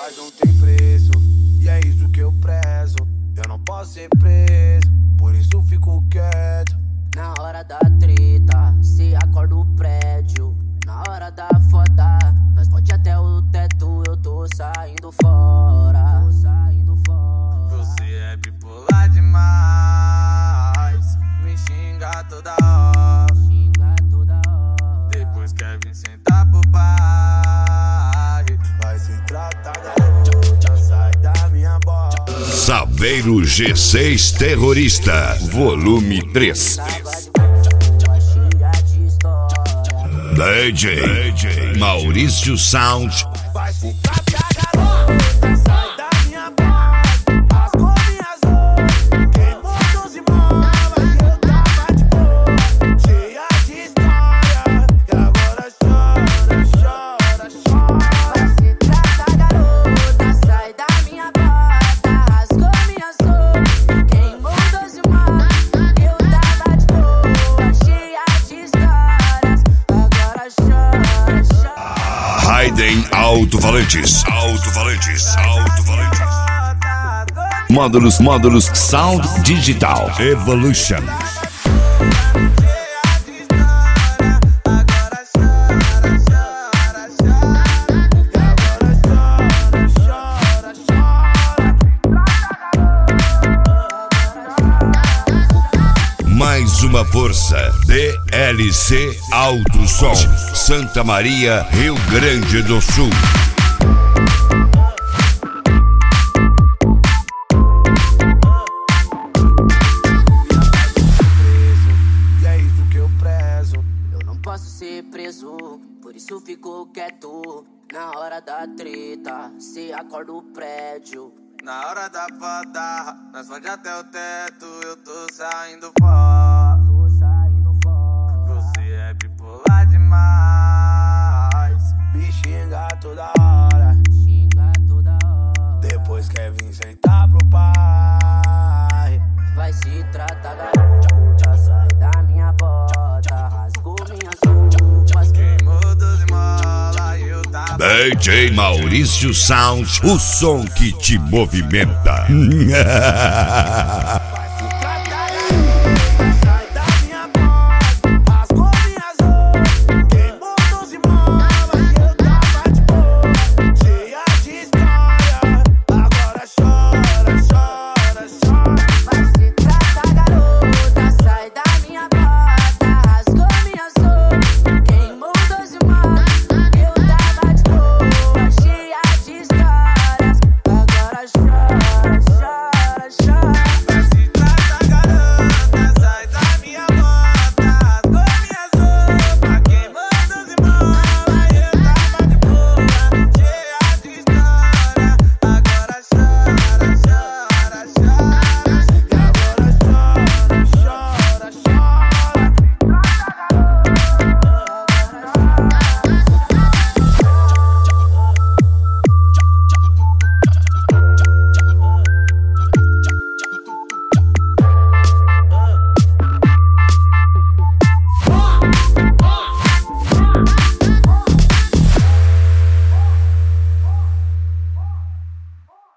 paz não tem preço, e é isso que eu prezo. Eu não posso ser preso, por isso fico quieto. Na hora da treta, se acorda o prédio. Na hora da foda, nós pode até o teto. Eu tô saindo fora. Você é bipolar demais, me xinga toda hora. Depois quer vir sentar pro pai. Vai se tratar, garota, sai da minha bola. Saveiro G6 Terrorista, volume 3. DJ Maurício Sound. Vai se tratar, garota, sai da minha bola. Rasgou minhas roupas, queimou 12 molas. Eu tava de boa, cheia de história, e agora chora. Vai se tratar, garota, sai da minha bota. Rasgou minhas roupas, queimou 12 malas. Eu tava de boa, cheia de histórias, agora chora. Raiden Alto-Falantes. Módulos Sound Digital Evolution. Mais uma força. DLC Alto Som, Santa Maria, Rio Grande do Sul. E é isso que eu prezo. Eu não posso ser preso, por isso fico quieto. Na hora da treta, se acorda o prédio. Na hora da foda, nós pode até o teto. Eu tô saindo fora. Você é bipolar demais, me xinga toda hora. Depois quer vir sentar pro pai. Vai se tratar, garota, sai da minha bota. Rasgou minhas roupas, Queimou 12 molas e eu tava. DJ Maurício Sound, o som que te movimenta.